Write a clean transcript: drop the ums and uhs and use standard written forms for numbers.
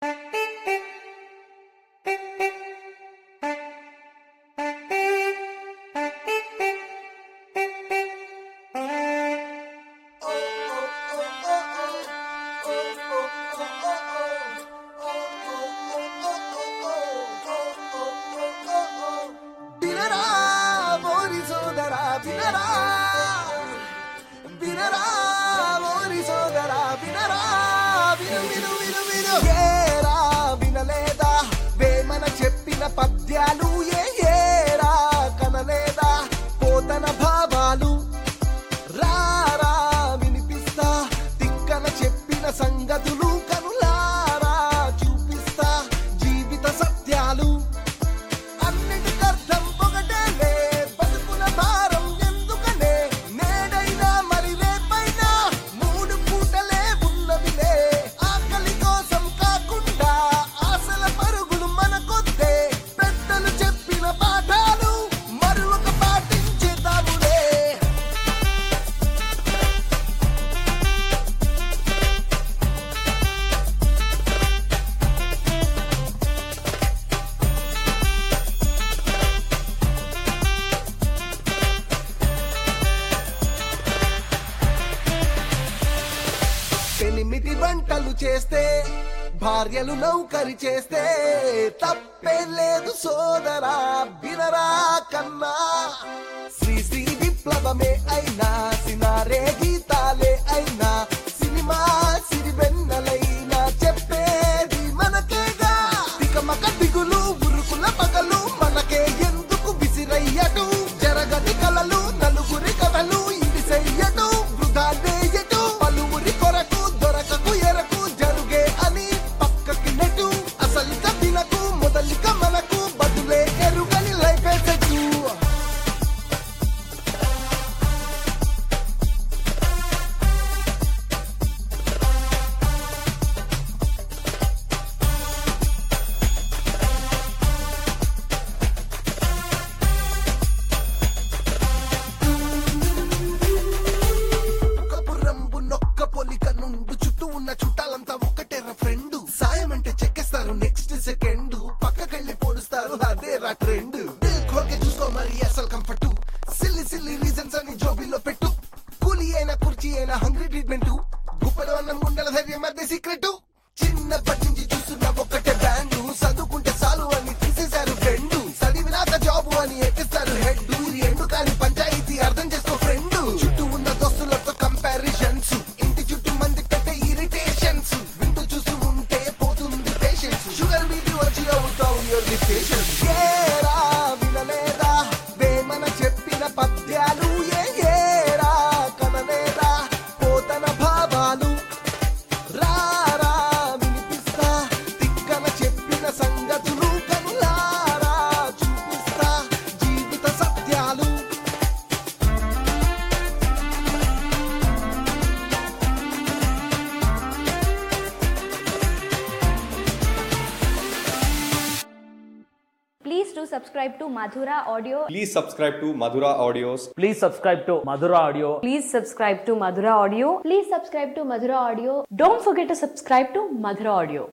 పద్యాలు ఏరా కనలేదా పోతన భావాలు రారా వినిపిస్తా తిక్కన చెప్పిన సంగతులు కనులారా చూపిస్తా జీవిత సత్యాలు అన్నిటికర్థం ఒకటేలే బతుకుల భారం ఎందుకనే నేడైనా మరి రేపైనా మూడు పూటలే ఉన్నదిలే ఆకలి కోసం కాకుండా ఆశల పరుగులు మనకొద్దే పెద్దలు చెప్పిన పాఠాలు మరొక పాటించేద్దాములే ఎనిమిది వంటలు చేస్తే భార్యలు నౌకరి చేస్తే తప్పే లేదు సోదరా బినరా కన్నా శ్రీ విప్లవమే అయినా సినారే గీతాలే అయినా సినిమా సిరి వెన్నెలైనా చెప్పేది మనకేగా తికమక దిగులు ఉరుకుల పగలు మనకే ఎందుకు విసిరయ్యటు జరగని కలలు నలుగురి కథలు ఇది చెయ్యటు వృధా నేయటు పలువురి కొరకు దొరకకు ఎరకు జరుగే అని పక్కకి నెటు అసలిక తినకు మొదలిక మనకు బదులే ఎరుగని లైఫ్ ఎసెట్టు కపురంబు నొక్క పొలిక నుండు చుట్టూ ఉన్న చుట్టాలంతా ఒక్కటేరా ఫ్రెండ్ సాయం అంటే చెక్కేస్తారు నెక్స్ట్ సెకండ్ పక్కకెళ్ళి పోడుస్తారు అదేరా ట్రెండ్ కోకే చూసుకో మరి అసలు కంఫర్ట్ సిల్లి సిల్లి రీజన్స్ అని జోబీలో పెట్టు కూలి అయినా కుర్చీ అయినా హంగ్రీ ట్రీట్మెంట్ గుప్పలో అన్నం గుండెల ధైర్యం మధ్య సీక్రెట్ చిన్నప్పటి నుంచి చూస్తున్న ఒక్కటే బ్రాండ్ చదువుకుంటే చాలు అని తీసేశారు ఫ్రెండ్ చదివినాక జాబు అని ఎక్కిస్తారు హెడ్ ఎండు కాని పంచాయతీ అర్థం చేసుకో ఫ్రెండ్ చుట్టూ ఉన్న దోస్తులతో కంపారిజన్స్ ఇంటి చుట్టూ మంది పెట్టే ఇరిటేషన్స్ వింటూ చూస్తూ ఉంటే పోతుంది పేషెన్స్ షుగర్ బీపీ వచ్చి అవుతావు యువర్ పేషెన్స్ ఏరా వినలేదా వేమన చెప్పిన పద్యాలు ఏరా కనలేదా పోతన భావాలు రారా వినిపిస్తా తిక్కన చెప్పిన సంగతులు కనులారా చూపిస్తా జీవిత సత్యాలు Please do subscribe to Madhura Audio. Please subscribe to Madhura Audios. Please subscribe to Madhura Audio. Please subscribe to Madhura Audio. Please subscribe to Madhura Audio. Don't forget to subscribe to Madhura Audio.